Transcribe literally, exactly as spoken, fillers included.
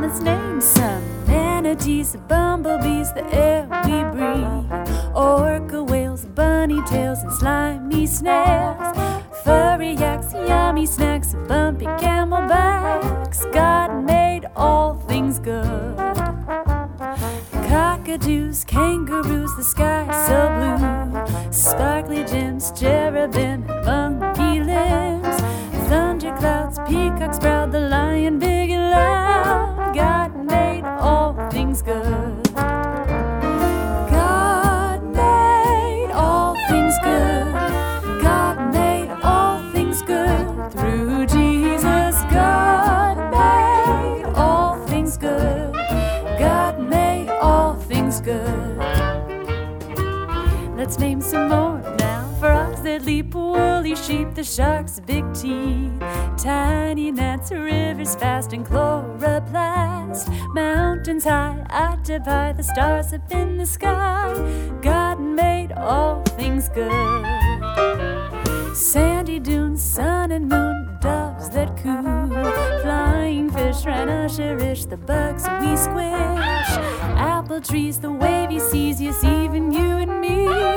let's name some. Manatees, bumblebees, the air we breathe. Orca whales, bunny tails, and slimy snails. Furry yaks, yummy snacks, bumpy camelbacks. God made all things good. Cockatoos, kangaroos, the sky so blue. Sparkly gems, cherubim, monkey limbs. Thunderclouds, peacocks proud, the lion big and loud. God made all things good. God made all things good. God made all things good. Through Jesus, God made all things good. God made all things good. Let's name some more now. Frogs that leap, woolly sheep, the shark's big teeth. Tiny gnats, rivers fast, and chloroplast. Mountains high, octopi, the stars up in the sky. God made all things good. Sandy dunes, sun and moon, doves that coo. Flying fish, rhinoceros, the bugs we squish. Apple trees, the wavy seas, yes, even you and me.